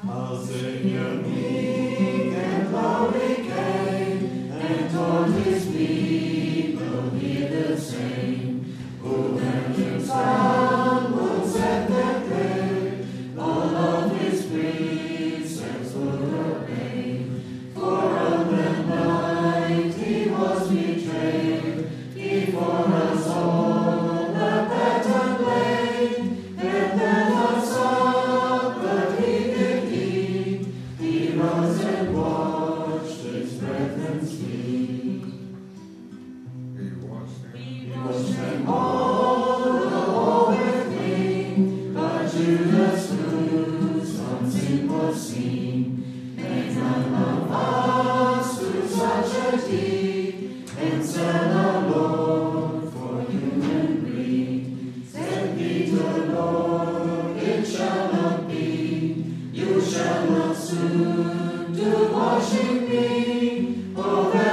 I'll sing a meek and lowly came, and all his people hear the same. Who vengeance found will set them free, all of his precepts will obey. For on that night he was betrayed, he for us all the pattern laid, and then the supper he did eat, he rose and washed his brethren's feet. He washed them all with clean, but Judas whose on sin was seen, and none of us do such a deed, and sell our Lord for human greed. Said Peter, Lord, it shall not be, you shall not soon do washing me, oh,